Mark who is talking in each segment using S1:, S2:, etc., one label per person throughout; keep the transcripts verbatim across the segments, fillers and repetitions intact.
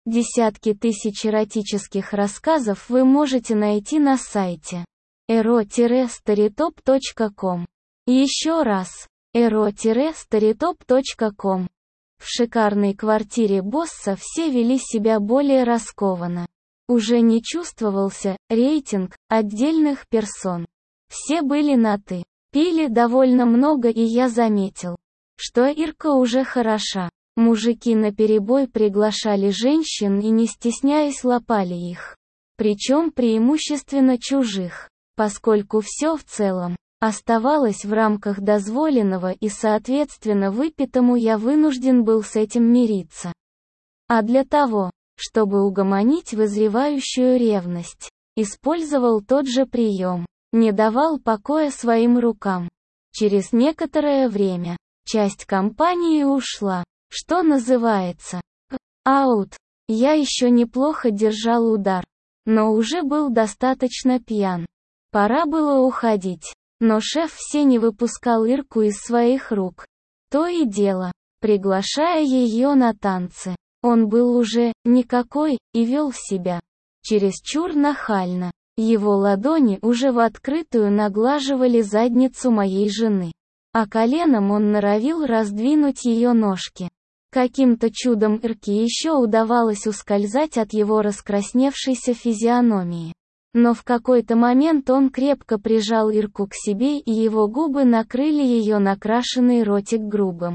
S1: Десятки тысяч эротических рассказов вы можете найти на сайте эро старитоп точка ком. Еще раз, эро старитоп точка ком. В шикарной квартире босса все вели себя более раскованно. Уже не чувствовался рейтинг отдельных персон. Все были на «ты». Пили довольно много, и я заметил, что Ирка уже хороша. Мужики наперебой приглашали женщин и, не стесняясь, лапали их. Причем преимущественно чужих, поскольку все в целом оставалось в рамках дозволенного, и соответственно выпитому я вынужден был с этим мириться. А для того, чтобы угомонить вызревающую ревность, использовал тот же прием, не давал покоя своим рукам. Через некоторое время часть компании ушла, что называется, аут. Я еще неплохо держал удар, но уже был достаточно пьян. Пора было уходить, но шеф все не выпускал Ирку из своих рук. То и дело, приглашая ее на танцы. Он был уже никакой и вел себя чересчур нахально. Его ладони уже в открытую наглаживали задницу моей жены, а коленом он норовил раздвинуть ее ножки. Каким-то чудом Ирке еще удавалось ускользать от его раскрасневшейся физиономии. Но в какой-то момент он крепко прижал Ирку к себе, и его губы накрыли ее накрашенный ротик грубым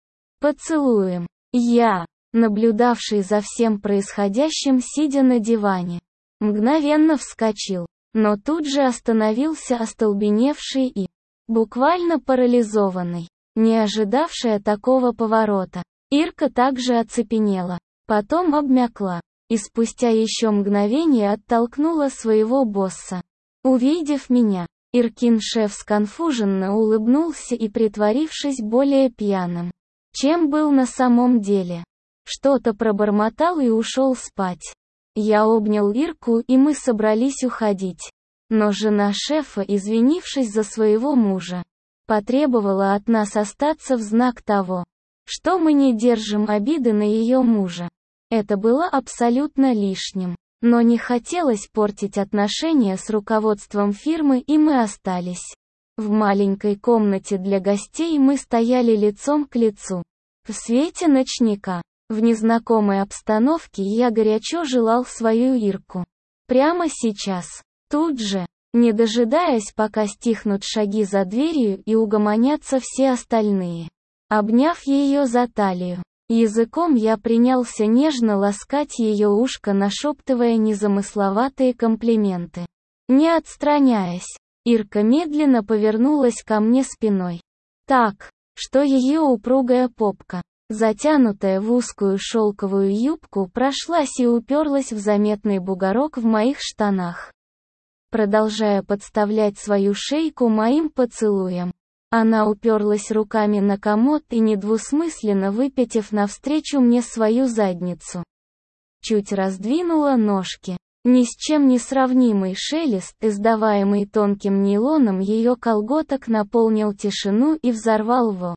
S1: поцелуем. Я, наблюдавший за всем происходящим сидя на диване, мгновенно вскочил, но тут же остановился, остолбеневший и буквально парализованный, не ожидавшая такого поворота. Ирка также оцепенела, потом обмякла, и спустя еще мгновение оттолкнула своего босса. Увидев меня, Иркин шеф сконфуженно улыбнулся и, притворившись более пьяным, чем был на самом деле, что-то пробормотал и ушел спать. Я обнял Ирку, и мы собрались уходить. Но жена шефа, извинившись за своего мужа, потребовала от нас остаться в знак того, что мы не держим обиды на ее мужа. Это было абсолютно лишним, но не хотелось портить отношения с руководством фирмы, и мы остались. В маленькой комнате для гостей мы стояли лицом к лицу. В свете ночника, в незнакомой обстановке, я горячо желал свою Ирку. Прямо сейчас, тут же, не дожидаясь, пока стихнут шаги за дверью и угомонятся все остальные. Обняв ее за талию, языком я принялся нежно ласкать ее ушко, нашептывая незамысловатые комплименты. Не отстраняясь, Ирка медленно повернулась ко мне спиной, так, что ее упругая попка, затянутая в узкую шелковую юбку, прошлась и уперлась в заметный бугорок в моих штанах. Продолжая подставлять свою шейку моим поцелуем, она уперлась руками на комод и, недвусмысленно выпятив навстречу мне свою задницу, чуть раздвинула ножки. Ни с чем не сравнимый шелест, издаваемый тонким нейлоном ее колготок, наполнил тишину и взорвал во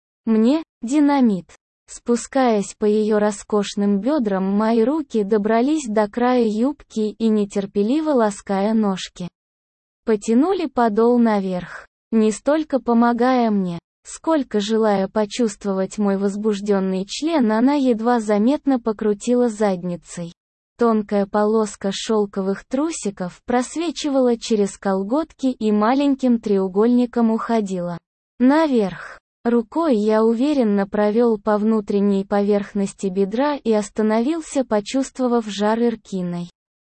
S1: мне динамит. Спускаясь по ее роскошным бедрам, мои руки добрались до края юбки и, нетерпеливо лаская ножки, потянули подол наверх, не столько помогая мне, сколько желая почувствовать мой возбужденный член. Она едва заметно покрутила задницей. Тонкая полоска шелковых трусиков просвечивала через колготки и маленьким треугольником уходила наверх. Рукой я уверенно провел по внутренней поверхности бедра и остановился, почувствовав жар Иркиной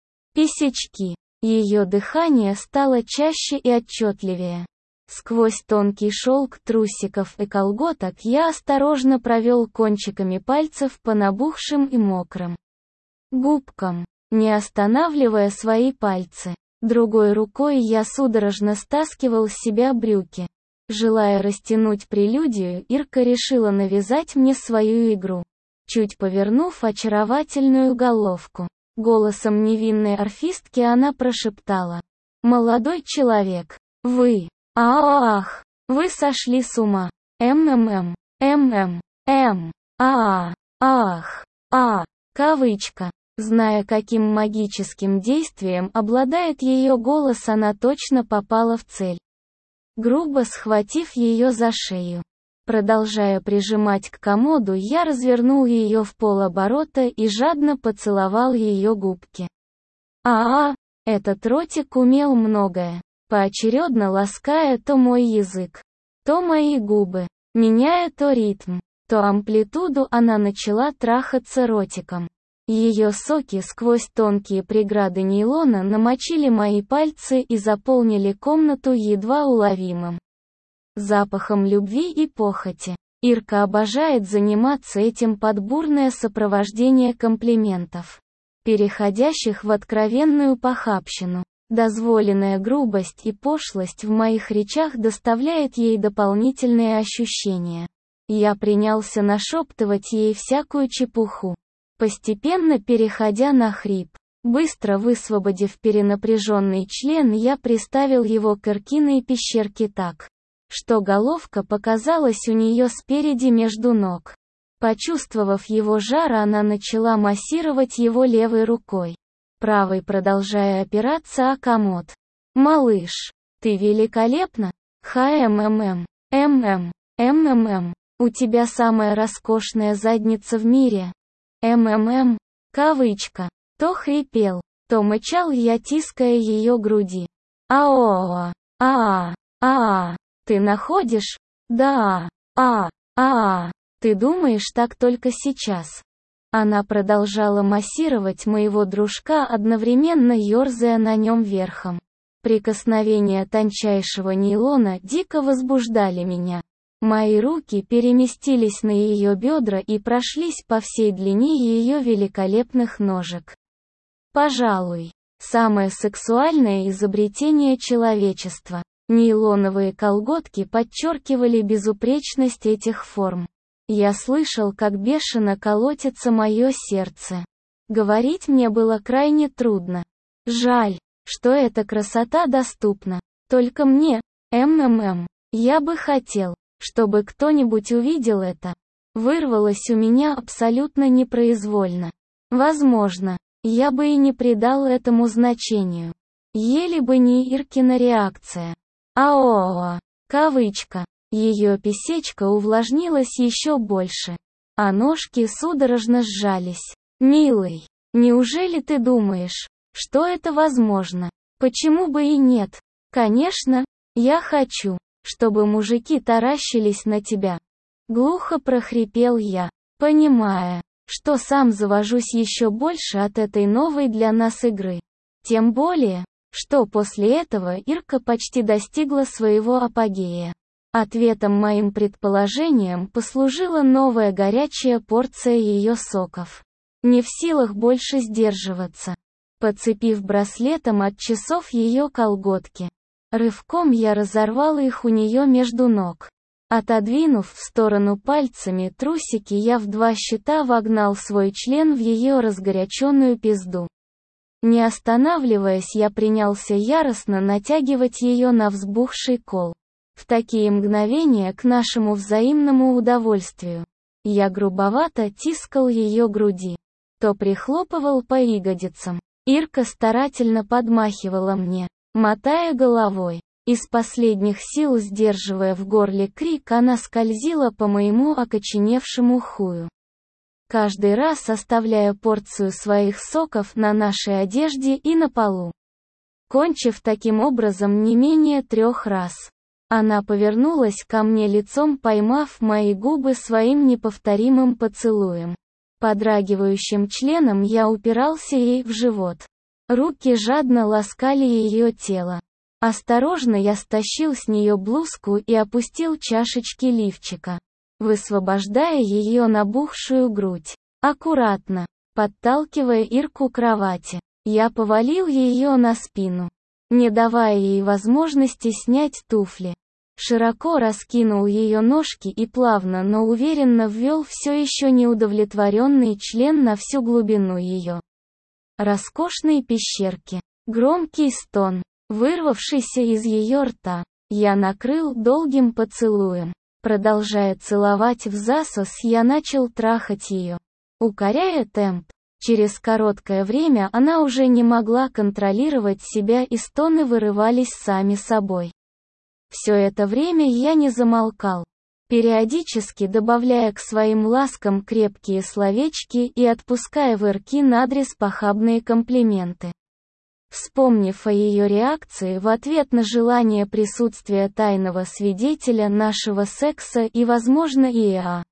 S1: писечки. Ее дыхание стало чаще и отчетливее. Сквозь тонкий шелк трусиков и колготок я осторожно провел кончиками пальцев по набухшим и мокрым губкам, не останавливая свои пальцы. Другой рукой я судорожно стаскивал с себя брюки. Желая растянуть прелюдию, Ирка решила навязать мне свою игру. Чуть повернув очаровательную головку, голосом невинной орфистки она прошептала: «Молодой человек, вы, ах, вы сошли с ума, ммм, ммм, м, а, ах, а». Кавычка. Зная, каким магическим действием обладает ее голос, она точно попала в цель. Грубо схватив ее за шею. Продолжая прижимать к комоду, я развернул ее в полоборота и жадно поцеловал ее губки. А-а, этот ротик умел многое, поочередно лаская то мой язык, то мои губы, меняя то ритм, то амплитуду, она начала трахаться ротиком. Ее соки сквозь тонкие преграды нейлона намочили мои пальцы и заполнили комнату едва уловимым запахом любви и похоти. Ирка обожает заниматься этим под бурное сопровождение комплиментов, переходящих в откровенную похабщину. Дозволенная грубость и пошлость в моих речах доставляет ей дополнительные ощущения. Я принялся нашептывать ей всякую чепуху, постепенно переходя на хрип. Быстро высвободив перенапряженный член, я приставил его к Иркиной пещерке так, что головка показалась у нее спереди между ног. Почувствовав его жар, она начала массировать его левой рукой, правой продолжая опираться о комод. «Малыш, ты великолепна! Ха-эм-эм-эм, эм-эм, эм-эм-эм, у тебя самая роскошная задница в мире. Эм-эм-эм, кавычка». То хрипел, то мычал я, тиская ее груди. «Ао-а, а-а, а-а, ты находишь? Да, а, а-а, ты думаешь так только сейчас?» Она продолжала массировать моего дружка, одновременно ерзая на нем верхом. Прикосновения тончайшего нейлона дико возбуждали меня. Мои руки переместились на ее бедра и прошлись по всей длине ее великолепных ножек. Пожалуй, самое сексуальное изобретение человечества. Нейлоновые колготки подчеркивали безупречность этих форм. Я слышал, как бешено колотится мое сердце. Говорить мне было крайне трудно. Жаль, что эта красота доступна только мне. МММ. Я бы хотел, чтобы кто-нибудь увидел это. Вырвалось у меня абсолютно непроизвольно. Возможно, я бы и не придал этому значению. Еле бы не Иркина реакция. Ао, кавычка. Ее писечка увлажнилась еще больше, а ножки судорожно сжались. «Милый, неужели ты думаешь, что это возможно? Почему бы и нет? Конечно, я хочу, чтобы мужики таращились на тебя». Глухо прохрипел я, понимая, что сам завожусь еще больше от этой новой для нас игры. Тем более, что после этого Ирка почти достигла своего апогея. Ответом моим предположениям послужила новая горячая порция ее соков. Не в силах больше сдерживаться. Подцепив браслетом от часов ее колготки, рывком я разорвал их у нее между ног. Отодвинув в сторону пальцами трусики, я в два счета вогнал свой член в ее разгоряченную пизду. Не останавливаясь, я принялся яростно натягивать ее на взбухший кол. В такие мгновения, к нашему взаимному удовольствию, я грубовато тискал ее груди, то прихлопывал по ягодицам. Ирка старательно подмахивала мне, мотая головой. Из последних сил сдерживая в горле крик, она скользила по моему окоченевшему хую, каждый раз оставляя порцию своих соков на нашей одежде и на полу. Кончив таким образом не менее трех раз, она повернулась ко мне лицом, поймав мои губы своим неповторимым поцелуем. Подрагивающим членом я упирался ей в живот. Руки жадно ласкали ее тело. Осторожно я стащил с нее блузку и опустил чашечки лифчика, высвобождая ее набухшую грудь. Аккуратно, подталкивая Ирку к кровати, я повалил ее на спину, не давая ей возможности снять туфли. Широко раскинул ее ножки и плавно, но уверенно ввел все еще неудовлетворенный член на всю глубину ее роскошной пещерки. Громкий стон, вырвавшийся из ее рта, я накрыл долгим поцелуем. Продолжая целовать в засос, я начал трахать ее, укоряя темп, Через короткое время она уже не могла контролировать себя, и стоны вырывались сами собой. Все это время я не замолкал, периодически добавляя к своим ласкам крепкие словечки и отпуская в Иркин адрес похабные комплименты. Вспомнив о ее реакции в ответ на желание присутствия тайного свидетеля нашего секса и, возможно, и о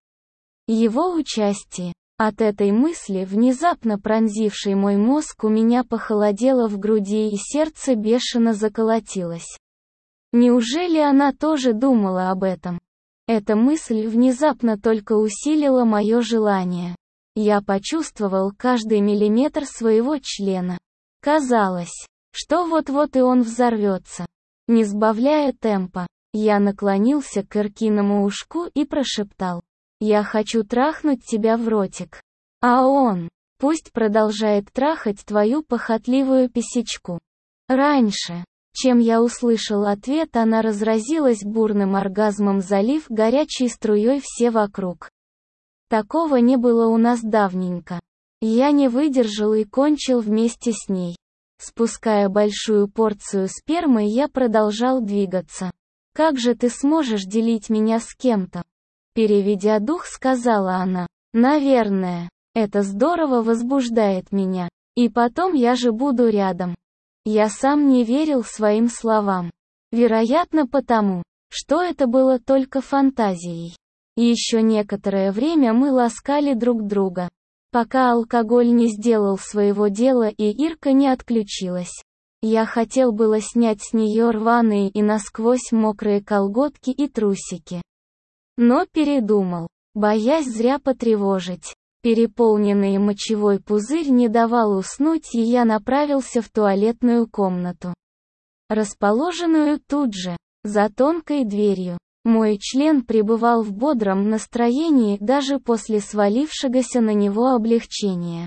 S1: его участии, от этой мысли, внезапно пронзившей мой мозг, у меня похолодело в груди и сердце бешено заколотилось. Неужели она тоже думала об этом? Эта мысль внезапно только усилила мое желание. Я почувствовал каждый миллиметр своего члена. Казалось, что вот-вот и он взорвется. Не сбавляя темпа, я наклонился к Иркиному ушку и прошептал: «Я хочу трахнуть тебя в ротик». А он: «Пусть продолжает трахать твою похотливую писечку». Раньше, чем я услышал ответ, она разразилась бурным оргазмом, залив горячей струей все вокруг. Такого не было у нас давненько. Я не выдержал и кончил вместе с ней. Спуская большую порцию спермы, я продолжал двигаться. «Как же ты сможешь делить меня с кем-то?» Переведя дух, сказала она: «Наверное, это здорово возбуждает меня. И потом я же буду рядом». Я сам не верил своим словам. Вероятно, потому, что это было только фантазией. Еще некоторое время мы ласкали друг друга, пока алкоголь не сделал своего дела и Ирка не отключилась. Я хотел было снять с нее рваные и насквозь мокрые колготки и трусики, но передумал, боясь зря потревожить. Переполненный мочевой пузырь не давал уснуть, и я направился в туалетную комнату, расположенную тут же, за тонкой дверью. Мой член пребывал в бодром настроении даже после свалившегося на него облегчения.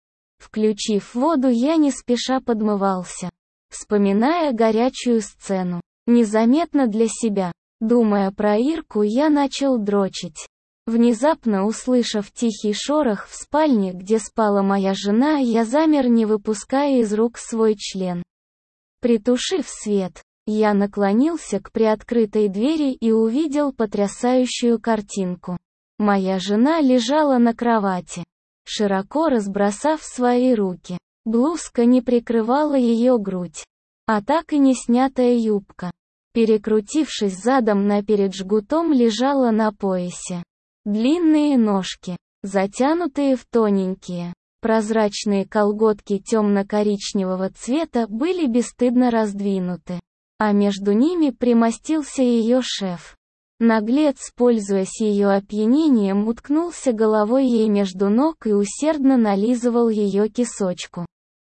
S1: Включив воду, я не спеша подмывался, вспоминая горячую сцену. Незаметно для себя, думая про Ирку, я начал дрочить. Внезапно, услышав тихий шорох в спальне, где спала моя жена, я замер, не выпуская из рук свой член. Притушив свет, я наклонился к приоткрытой двери и увидел потрясающую картинку. Моя жена лежала на кровати, широко разбросав свои руки. Блузка не прикрывала ее грудь, а так и не снятая юбка, перекрутившись задом наперед, жгутом лежала на поясе. Длинные ножки, затянутые в тоненькие, прозрачные колготки темно-коричневого цвета, были бесстыдно раздвинуты, а между ними примостился ее шеф. Наглец, пользуясь ее опьянением, уткнулся головой ей между ног и усердно нализывал ее кисочку.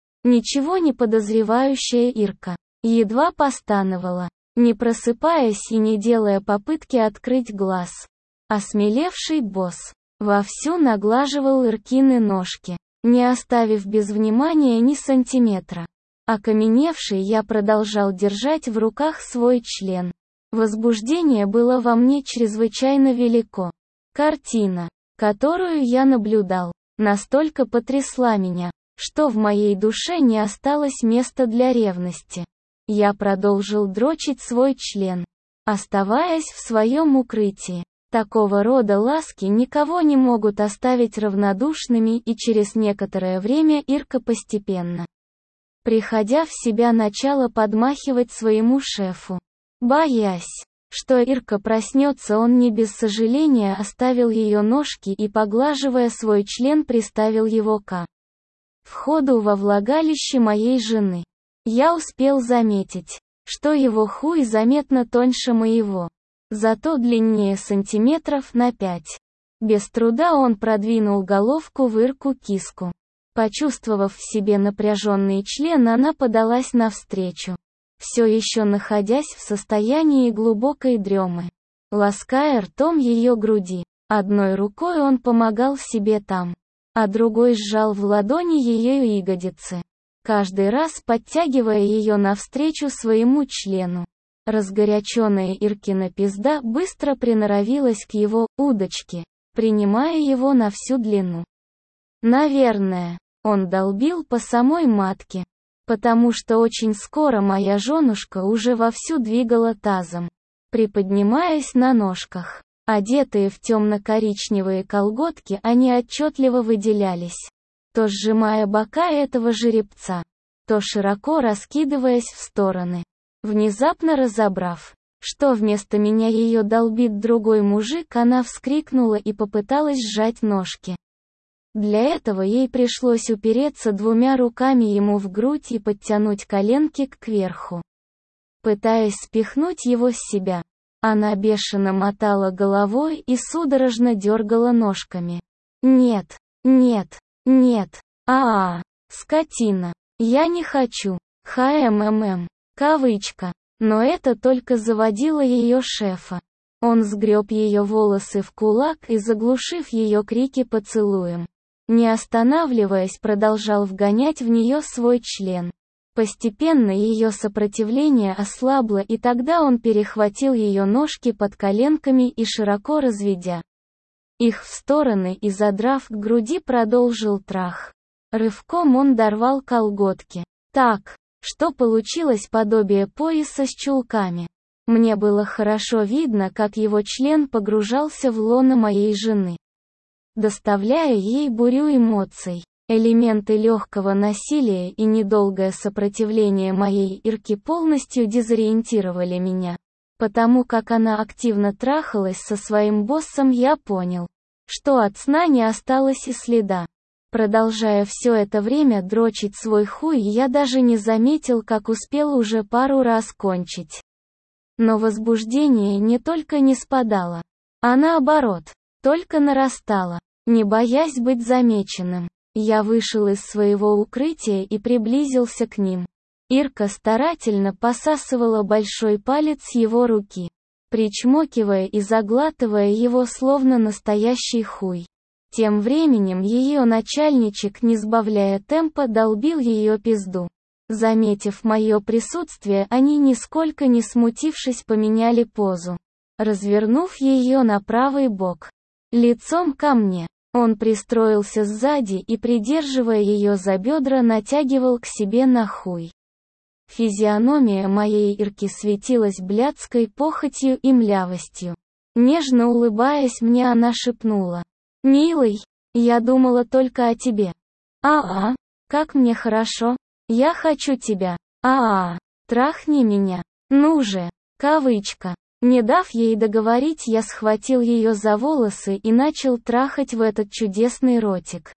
S1: Ничего не подозревающая Ирка едва постановала, не просыпаясь и не делая попытки открыть глаз. Осмелевший босс вовсю наглаживал Иркины ножки, не оставив без внимания ни сантиметра. Окаменевший, я продолжал держать в руках свой член. Возбуждение было во мне чрезвычайно велико. Картина, которую я наблюдал, настолько потрясла меня, что в моей душе не осталось места для ревности. Я продолжил дрочить свой член, оставаясь в своем укрытии. Такого рода ласки никого не могут оставить равнодушными, и через некоторое время Ирка постепенно, приходя в себя, начала подмахивать своему шефу. Боясь, что Ирка проснется, он не без сожаления оставил ее ножки и, поглаживая свой член, приставил его к входу во влагалище моей жены. Я успел заметить, что его хуй заметно тоньше моего, зато длиннее сантиметров на пять. Без труда он продвинул головку в Ирку киску. Почувствовав в себе напряженный член, она подалась навстречу, все еще находясь в состоянии глубокой дремы, лаская ртом ее груди. Одной рукой он помогал себе там, а другой сжал в ладони ее ягодицы, каждый раз подтягивая ее навстречу своему члену. Разгоряченная Иркина пизда быстро приноровилась к его удочке, принимая его на всю длину. Наверное, Он долбил по самой матке. Потому что очень скоро моя женушка уже вовсю двигала тазом, приподнимаясь на ножках. Одетые в темно-коричневые колготки, они отчетливо выделялись, то сжимая бока этого жеребца, то широко раскидываясь в стороны. Внезапно разобрав, что вместо меня ее долбит другой мужик, она вскрикнула и попыталась сжать ножки. Для этого ей пришлось упереться двумя руками ему в грудь и подтянуть коленки кверху, пытаясь спихнуть его с себя. Она бешено мотала головой и судорожно дергала ножками. «Нет, нет, нет, а-а, скотина, я не хочу, хммм, кавычка». Но это только заводило ее шефа. Он сгреб ее волосы в кулак и, заглушив ее крики поцелуем, не останавливаясь, продолжал вгонять в нее свой член. Постепенно ее сопротивление ослабло, и тогда он перехватил ее ножки под коленками и, широко разведя их в стороны и задрав к груди, продолжил трах. Рывком он дорвал колготки так, что получилось подобие пояса с чулками. Мне было хорошо видно, как его член погружался в лоно моей жены, доставляя ей бурю эмоций. Элементы легкого насилия и недолгое сопротивление моей Ирке полностью дезориентировали меня. Потому как она активно трахалась со своим боссом, я понял, что от сна не осталось и следа. Продолжая все это время дрочить свой хуй, я даже не заметил, как успел уже пару раз кончить. Но возбуждение не только не спадало, а наоборот, только нарастало. Не боясь быть замеченным, я вышел из своего укрытия и приблизился к ним. Ирка старательно посасывала большой палец его руки, причмокивая и заглатывая его словно настоящий хуй. Тем временем ее начальничек, не сбавляя темпа, долбил ее пизду. Заметив мое присутствие, они, нисколько не смутившись, поменяли позу, развернув ее на правый бок, лицом ко мне. Он пристроился сзади и, придерживая ее за бедра, натягивал к себе на хуй. Физиономия моей Ирки светилась блядской похотью и млявостью. Нежно улыбаясь мне, она шепнула: «Милый, я думала только о тебе. А-а, как мне хорошо. Я хочу тебя. А-а, трахни меня. Ну же». Кавычка. Не дав ей договорить, я схватил ее за волосы и начал трахать в этот чудесный ротик.